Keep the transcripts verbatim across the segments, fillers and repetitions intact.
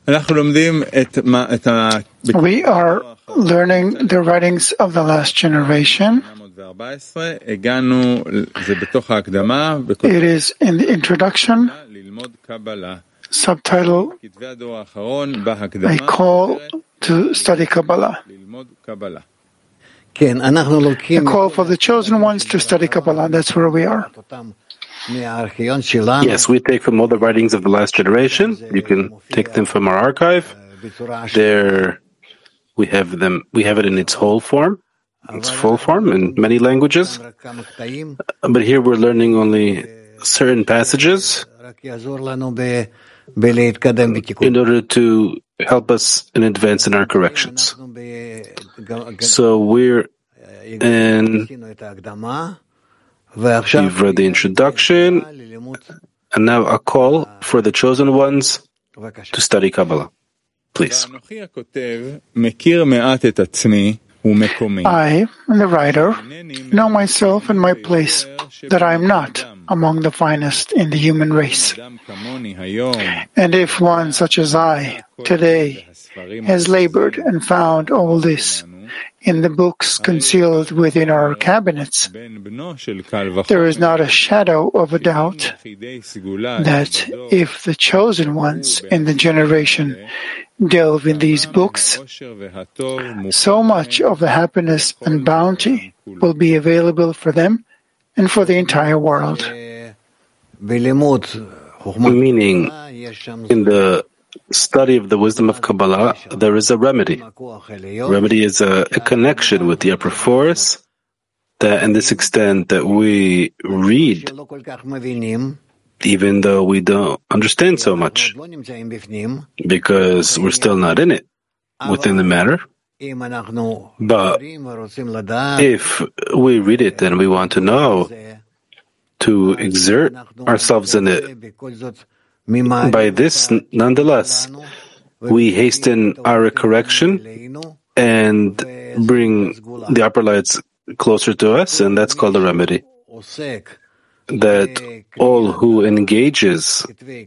We are learning the writings of the last generation. It is in the introduction, subtitle, A Call to Study Kabbalah. A call for the chosen ones to study Kabbalah. That's where we are. Yes, we take from all the writings of the last generation. You can take them from our archive. There, we have them. We have it in its whole form, its full form, in many languages. But here we're learning only certain passages in order to help us in advance in our corrections. So we're in. You've read the introduction, and now a call for the chosen ones to study Kabbalah. Please. I, the writer, know myself and my place, that I am not among the finest in the human race. And if one such as I, today, has labored and found all this in the books concealed within our cabinets, there is not a shadow of a doubt that if the chosen ones in the generation delve in these books, so much of the happiness and bounty will be available for them and for the entire world. Meaning, in the study of the wisdom of Kabbalah, there is a remedy. Remedy is a, a connection with the upper force, that in this extent that we read, even though we don't understand so much, because we're still not in it, within the matter. But if we read it and we want to know, to exert ourselves in it, by this, nonetheless, we hasten our correction and bring the upper lights closer to us, and that's called a remedy. That all who engages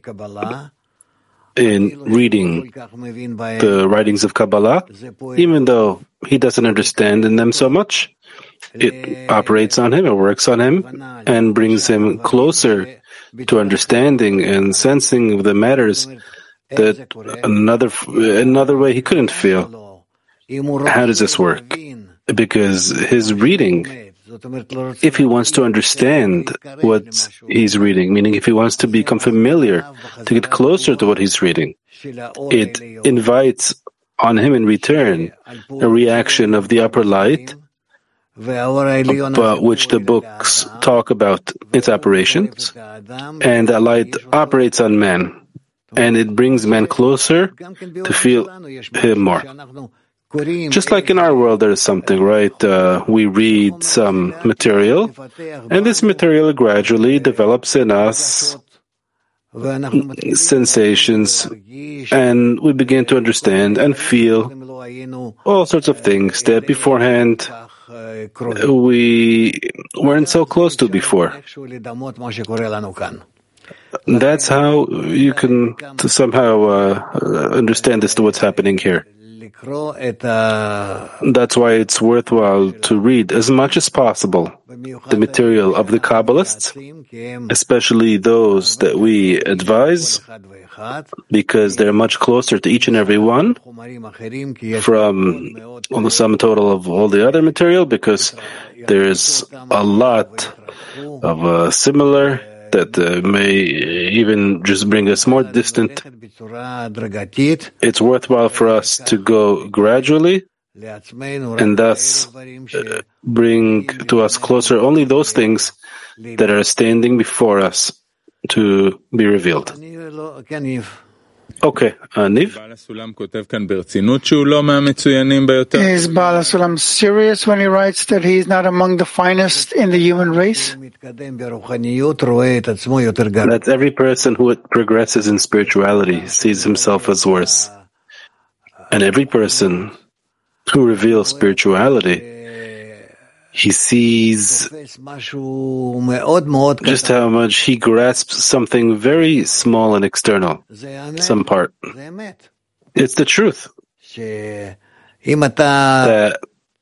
in reading the writings of Kabbalah, even though he doesn't understand in them so much, it operates on him, it works on him, and brings him closer to understanding and sensing of the matters that another another way he couldn't feel. How does this work? Because his reading, if he wants to understand what he's reading, meaning if he wants to become familiar, to get closer to what he's reading, it invites on him in return a reaction of the upper light, about which the books talk about its operations, and that light operates on man, and it brings man closer to feel him more. Just like in our world, there is something, right? Uh, we read some material, and this material gradually develops in us sensations, and we begin to understand and feel all sorts of things that beforehand we weren't so close to before. That's how you can somehow uh, understand this to what's happening here. That's why it's worthwhile to read as much as possible the material of the Kabbalists, especially those that we advise, because they're much closer to each and every one from on the sum total of all the other material, because there's a lot of uh, similar that uh, may even just bring us more distant. It's worthwhile for us to go gradually and thus uh, bring to us closer only those things that are standing before us to be revealed. Okay, uh, Niv? Is Baal HaSulam serious when he writes that he is not among the finest in the human race? That every person who progresses in spirituality sees himself as worse. And every person who reveals spirituality, he sees just how much he grasps something very small and external, some part. It's the truth. That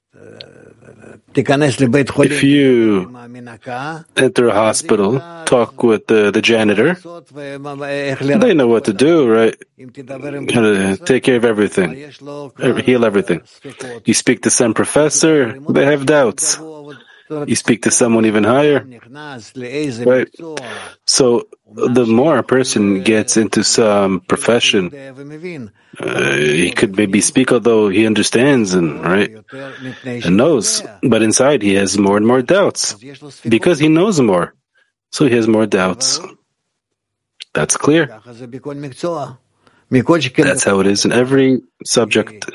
if you enter a hospital, talk with the, the janitor, they know what to do, right? How to take care of everything, heal everything. You speak to some professor, they have doubts. You speak to someone even higher, right? So the more a person gets into some profession, uh, he could maybe speak although he understands and right and knows, but inside he has more and more doubts because he knows more, so he has more doubts. That's clear. That's how it is in every subject.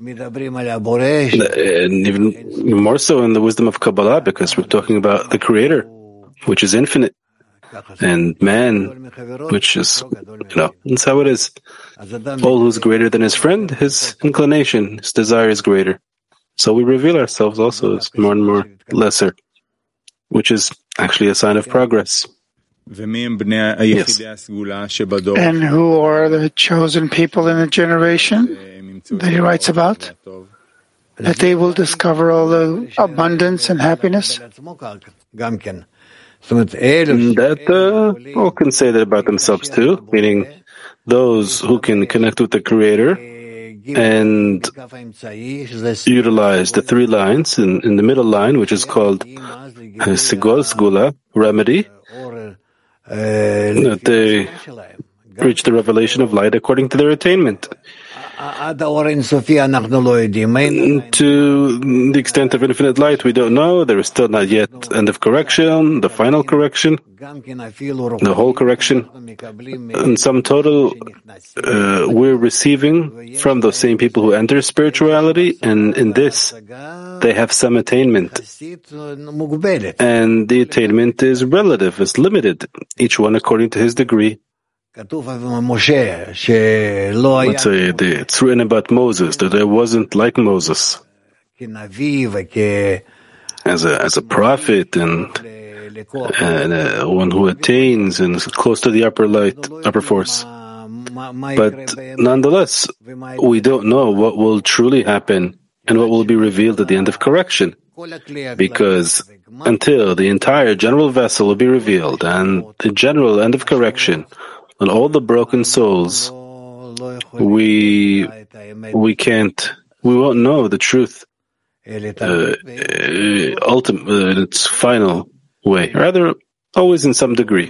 And even more so in the wisdom of Kabbalah, because we're talking about the Creator, which is infinite, and man, which is, you know, that's how it is. All who's greater than his friend, his inclination, his desire is greater. So we reveal ourselves also as more and more lesser, which is actually a sign of progress. Yes. And who are the chosen people in the generation that he writes about, that they will discover all the abundance and happiness? That uh, all can say that about themselves too, meaning those who can connect with the Creator and utilize the three lines in, in the middle line, which is called Sigol, Sgula, remedy, that they reach the revelation of light according to their attainment. To the extent of infinite light, we don't know. There is still not yet end of correction, the final correction, the whole correction. In sum total, uh, we're receiving from those same people who enter spirituality, and in this, they have some attainment. And the attainment is relative, is limited, each one according to his degree. Let's say the, it's written about Moses that it wasn't like Moses as a as a prophet and, and uh, one who attains and is close to the upper light, upper force. But nonetheless, we don't know what will truly happen and what will be revealed at the end of correction, because until the entire general vessel will be revealed and the general end of correction and all the broken souls, we we can't, we won't know the truth uh, ultimate, uh, in its final way, rather always in some degree.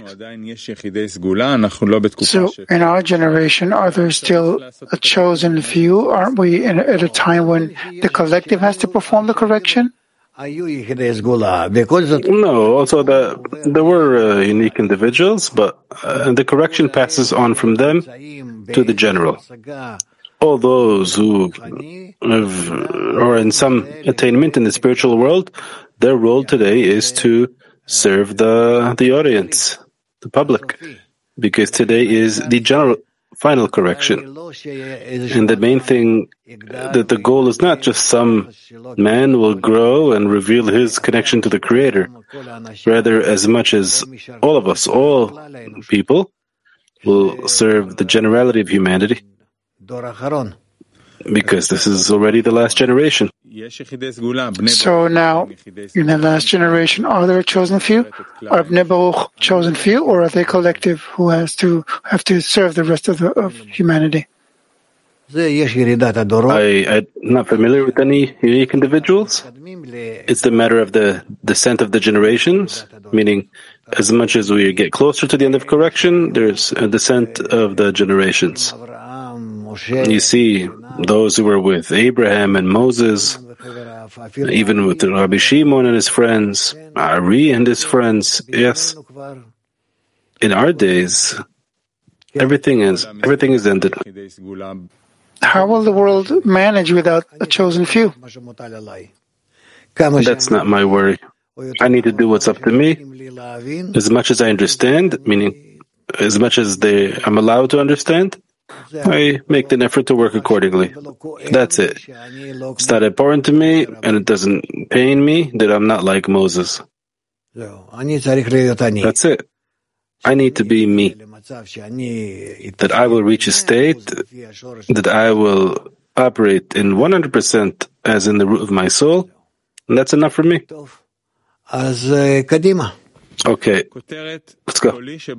So in our generation, are there still a chosen few? Aren't we in, at a time when the collective has to perform the correction? No, also the, there were uh, unique individuals, but uh, the correction passes on from them to the general. All those who have, are in some attainment in the spiritual world, their role today is to serve the the audience, the public, because today is the general final correction. And the main thing, that the goal is not just some man will grow and reveal his connection to the Creator. Rather, as much as all of us, all people, will serve the generality of humanity, because this is already the last generation. So now, in the last generation, are there a chosen few? Are Bnei Baruch chosen few, or are they collective who has to have to serve the rest of, the, of humanity? I, I'm not familiar with any unique individuals. It's the matter of the descent of the generations, meaning as much as we get closer to the end of correction, there's a descent of the generations. You see those who were with Abraham and Moses, even with Rabbi Shimon and his friends, Ari and his friends. Yes, in our days, everything is everything is ended. How will the world manage without a chosen few? That's not my worry. I need to do what's up to me, as much as I understand, meaning as much as they I'm allowed to understand. I make an effort to work accordingly. That's it. It's not important to me, and it doesn't pain me that I'm not like Moses. That's it. I need to be me. that I will reach a state that I will operate in one hundred percent as in the root of my soul, and that's enough for me. Okay, let's go.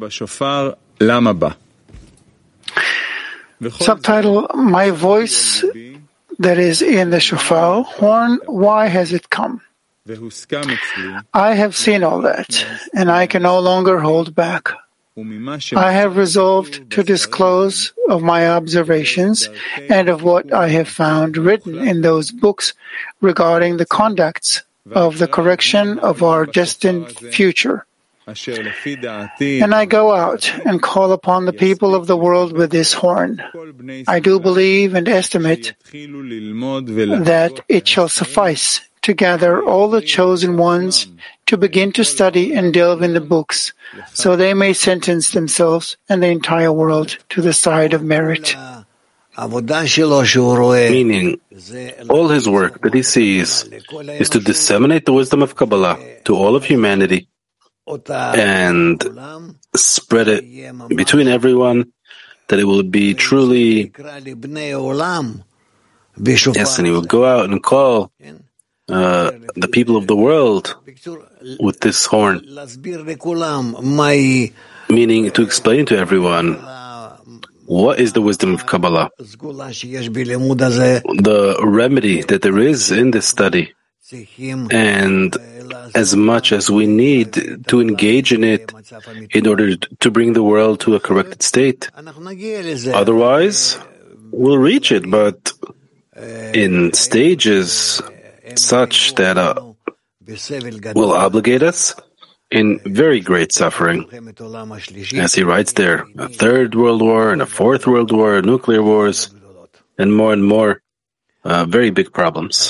Subtitle, My Voice that is in the shofar horn, why has it come? I have seen all that, and I can no longer hold back. I have resolved to disclose of my observations and of what I have found written in those books regarding the conducts of the correction of our destined future. And I go out and call upon the people of the world with this horn. I do believe and estimate that it shall suffice to gather all the chosen ones to begin to study and delve in the books, so they may sentence themselves and the entire world to the side of merit. Meaning, all his work that he sees is to disseminate the wisdom of Kabbalah to all of humanity and spread it between everyone, that it will be truly, yes, and he will go out and call uh, the people of the world with this horn, meaning to explain to everyone what is the wisdom of Kabbalah, the remedy that there is in this study, and as much as we need to engage in it in order to bring the world to a corrected state. Otherwise, we'll reach it, but in stages such that uh, will obligate us in very great suffering. As he writes there, a third world war and a fourth world war, nuclear wars, and more and more uh, very big problems.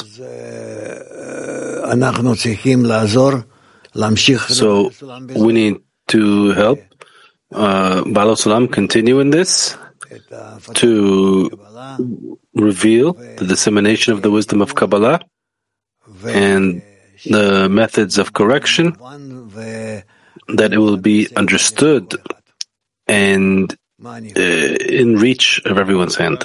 So we need to help uh, Baal HaSulam continue in this, to reveal the dissemination of the wisdom of Kabbalah and the methods of correction, that it will be understood and uh, in reach of everyone's hand.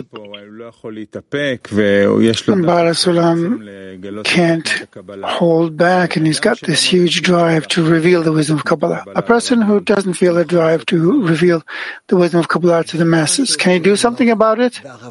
Baal HaSulam can't hold back, and he's got this huge drive to reveal the wisdom of Kabbalah. A person who doesn't feel a drive to reveal the wisdom of Kabbalah to the masses, can he do something about it? It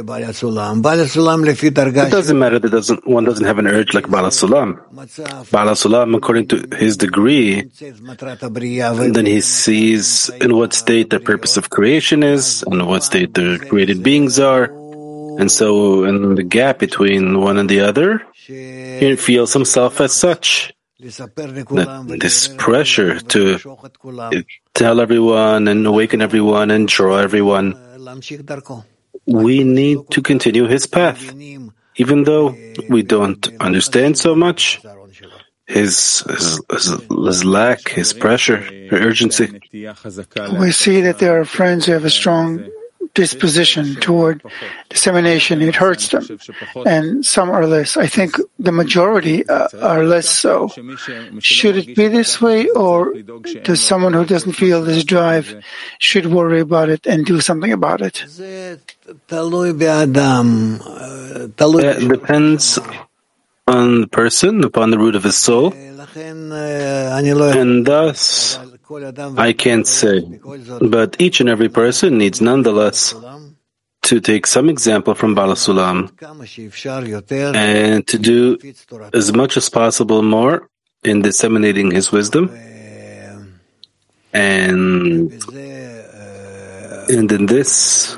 doesn't matter that doesn't, one doesn't have an urge like Baal HaSulam. Baal HaSulam, according to his degree, then he sees in what state the purpose of creation is, and what state the created beings are. And so, in the gap between one and the other, he feels himself as such. That this pressure to tell everyone and awaken everyone and draw everyone, we need to continue his path. Even though we don't understand so much, his, his, his, his lack, his pressure, his urgency. We see that there are friends who have a strong disposition toward dissemination. It hurts them, and some are less. I think the majority uh, are less so. Should it be this way, or does someone who doesn't feel this drive should worry about it and do something about it? It depends on the person, upon the root of his soul, and thus I can't say, but each and every person needs nonetheless to take some example from Baal HaSulam and to do as much as possible more in disseminating his wisdom, and, and in this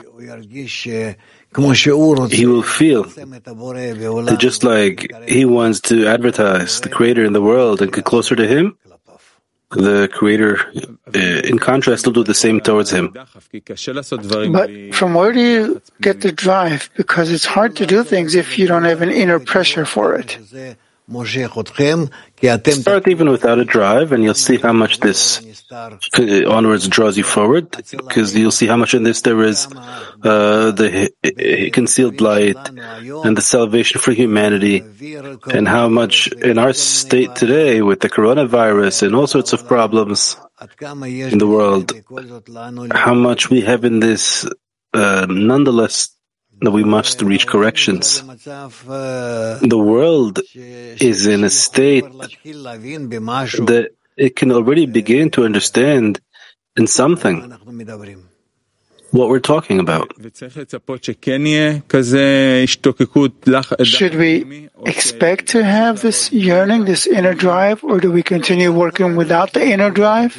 he will feel that just like he wants to advertise the Creator in the world and get closer to him, the Creator, uh, in contrast, will do the same towards him. But from where do you get the drive? Because it's hard to do things if you don't have an inner pressure for it. Start even without a drive, and you'll see how much this onwards draws you forward, because you'll see how much in this there is uh, the concealed light and the salvation for humanity, and how much in our state today with the coronavirus and all sorts of problems in the world, how much we have in this uh, nonetheless that we must reach corrections. The world is in a state that it can already begin to understand in something what we're talking about. Should we expect to have this yearning, this inner drive, or do we continue working without the inner drive?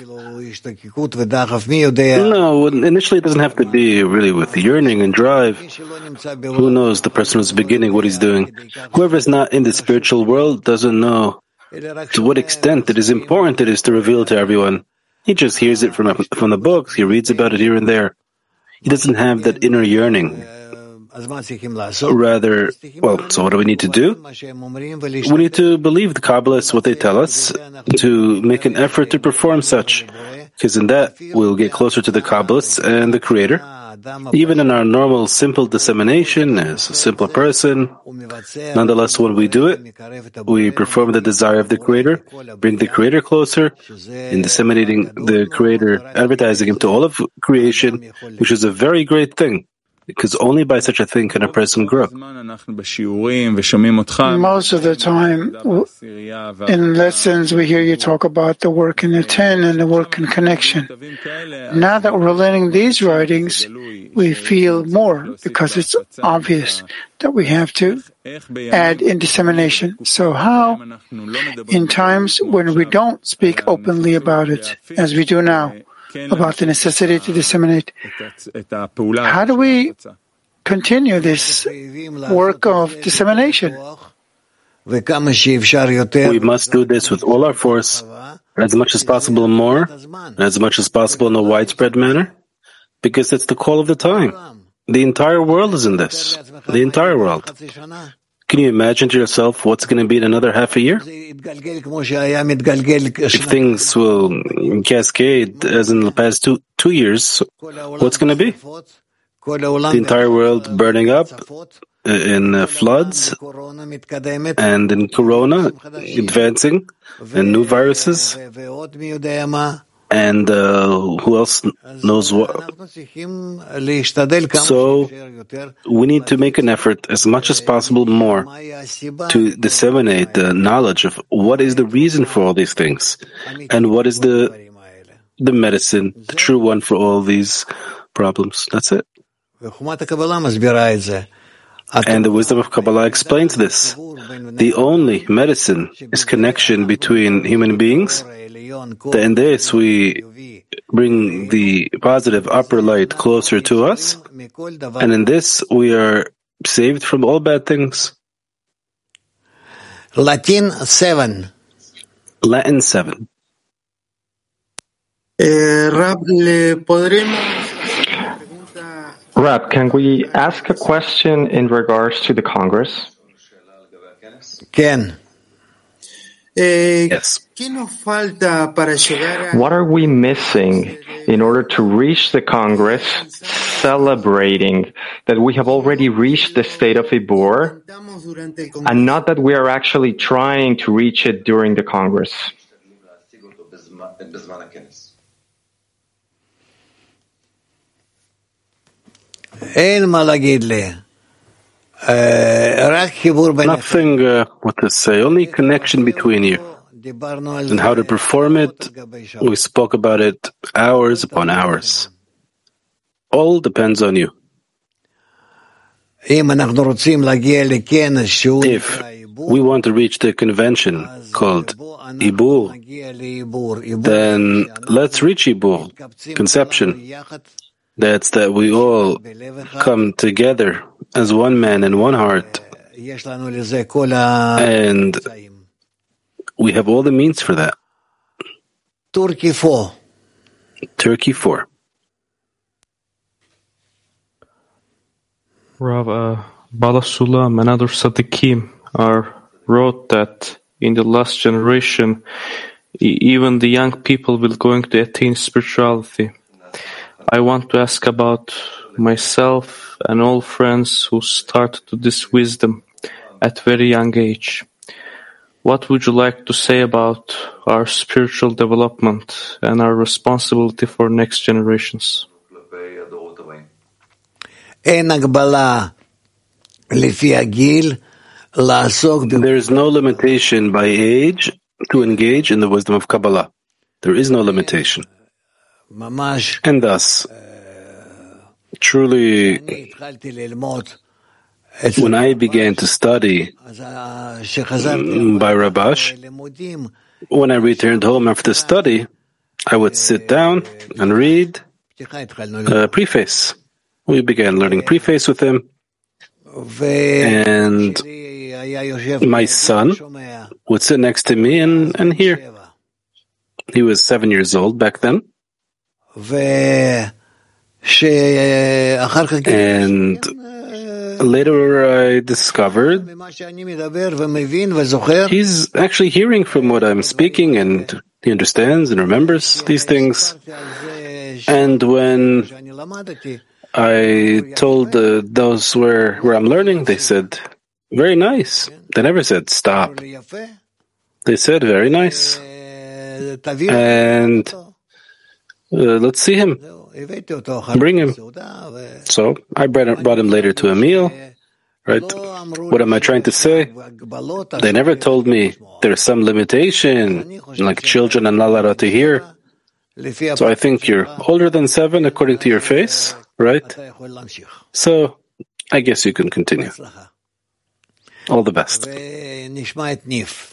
No, initially it doesn't have to be really with yearning and drive. Who knows, the person who's beginning what he's doing. Whoever is not in the spiritual world doesn't know to what extent it is important it is to reveal to everyone. He just hears it from, from the books, he reads about it here and there. He doesn't have that inner yearning. Rather, well, so what do we need to do? We need to believe the Kabbalists, what they tell us, to make an effort to perform such, because in that we'll get closer to the Kabbalists and the Creator. Even in our normal simple dissemination as a simple person, nonetheless when we do it, we perform the desire of the Creator, bring the Creator closer, in disseminating the Creator, advertising Him to all of creation, which is a very great thing. Because only by such a thing can a person grow. Most of the time, in lessons, we hear you talk about the work in the ten and the work in connection. Now that we're learning these writings, we feel more because it's obvious that we have to add in dissemination. So how, in times when we don't speak openly about it, as we do now, about the necessity to disseminate, how do we continue this work of dissemination? We must do this with all our force, as much as possible more, and as much as possible in a widespread manner, because it's the call of the time. The entire world is in this. The entire world. Can you imagine to yourself what's going to be in another half a year? If things will cascade as in the past two two years, what's going to be? The entire world burning up in uh, floods and in corona advancing and new viruses. And uh, who else knows what? So we need to make an effort as much as possible more to disseminate the knowledge of what is the reason for all these things and what is the the medicine, the true one for all these problems. That's it. And the wisdom of Kabbalah explains this. The only medicine is connection between human beings. In this, we bring the positive upper light closer to us, and in this, we are saved from all bad things. Latin seven. Latin seven. Rab, can we ask a question in regards to the Congress? Ken. Yes. What are we missing in order to reach the Congress, celebrating that we have already reached the state of Ibur, and not that we are actually trying to reach it during the Congress? Nothing uh, what to say, only connection between you. And how to perform it, we spoke about it hours upon hours. All depends on you. If we want to reach the convention called Ibur, then let's reach Ibur, conception. That's that we all come together as one man and one heart. And we have all the means for that. Turkey four. Turkey four. Rav, uh, Balasula, Manadur Sadiqim are wrote that in the last generation, e- even the young people will going to attain spirituality. I want to ask about myself and all friends who started to this wisdom at very young age. What would you like to say about our spiritual development and our responsibility for next generations? There is no limitation by age to engage in the wisdom of Kabbalah. There is no limitation. And thus, truly, when I began to study by Rabash, when I returned home after the study, I would sit down and read a preface. We began learning preface with him, and my son would sit next to me and, and hear. He was seven years old back then. And later I discovered he's actually hearing from what I'm speaking, and he understands and remembers these things. And when I told uh, those where, where I'm learning, they said, very nice. They never said stop. They said, very nice. And uh, let's see him. Bring him. So I brought, brought him later to a meal. Right? What am I trying to say? They never told me there's some limitation, like children are not allowed to hear. So I think you're older than seven according to your face, right? So I guess you can continue. All the best. Niv.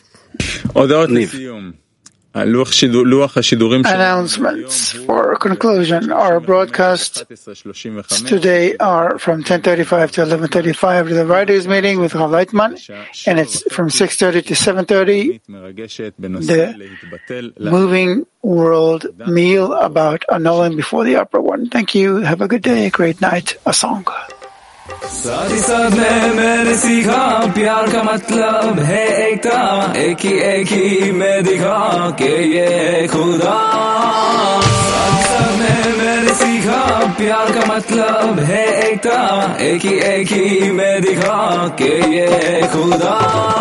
Announcements for conclusion. Our broadcasts today are from ten thirty-five to eleven thirty-five to the writers' meeting with Rav Leitman, and it's from six thirty to seven thirty, the moving world meal about annulling before the upper one. Thank you. Have a good day, a great night. A song. साथ ही साथ में मैंने सीखा प्यार का मतलब है एकता, एक ही एक ही मैं दिखा के ये खुदा। साथ ही साथ में मैंने सीखा प्यार का मतलब है एकता, एक ही एक ही मैं दिखा के ये खुदा।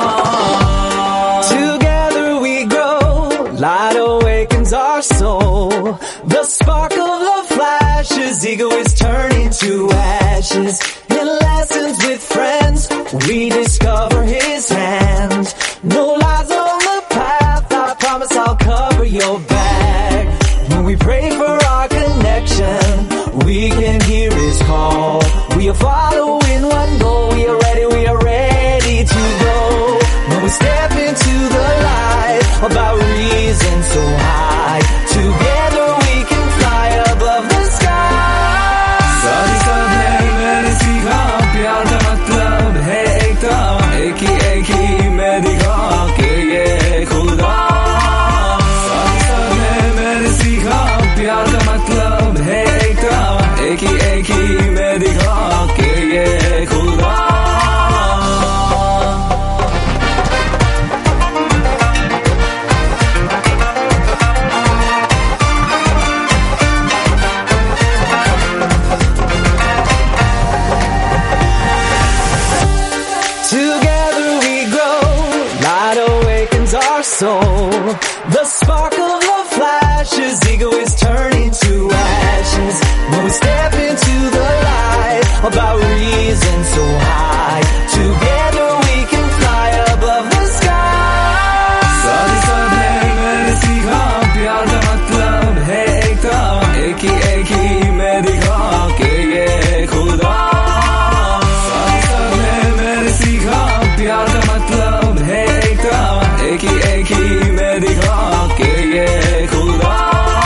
Together we grow, light awakens our soul. The spark of the flashes, ego is turning to ashes. In lessons with friends, we discover his hand. No lies on the path, I promise I'll cover your back. When we pray for our connection, we can hear his call. We are following one goal, we are ready, we are ready to go. When we step into the light of our reason so high, together we can fly above the sky. साथ ही साथ में मैंने सीखा प्यार का मतलब है एकता, एक ही एक ही मैं दिखा के ये खुदा। साथ ही साथ में मैंने सीखा प्यार का मतलब है एकता, एक ही एक ही मैं दिखा के ये खुदा। Soul. The spark of the flashes, ego is turning to ashes. When we step into the light of our reason so high, together we can fly above the sky. साथ ही साथ में मैंने सीखा प्यार का मतलब है एकता, एक ही एक ही मैं दिखा के ये खुदा। साथ ही साथ में मैंने सीखा प्यार का मतलब है एकता, एक ही एक ही मैं दिखा के ये खुदा।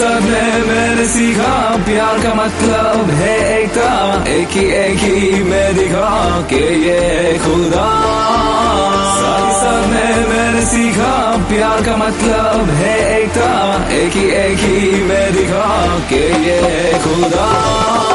साथ में मैंने सीखा प्यार का मतलब है एकता, एक ही एक ही मैं दिखा के ये खुदा। साथ ही साथ में मैंने सीखा प्यार का मतलब है एकता, एक ही एक ही मैं दिखा के ये खुदा।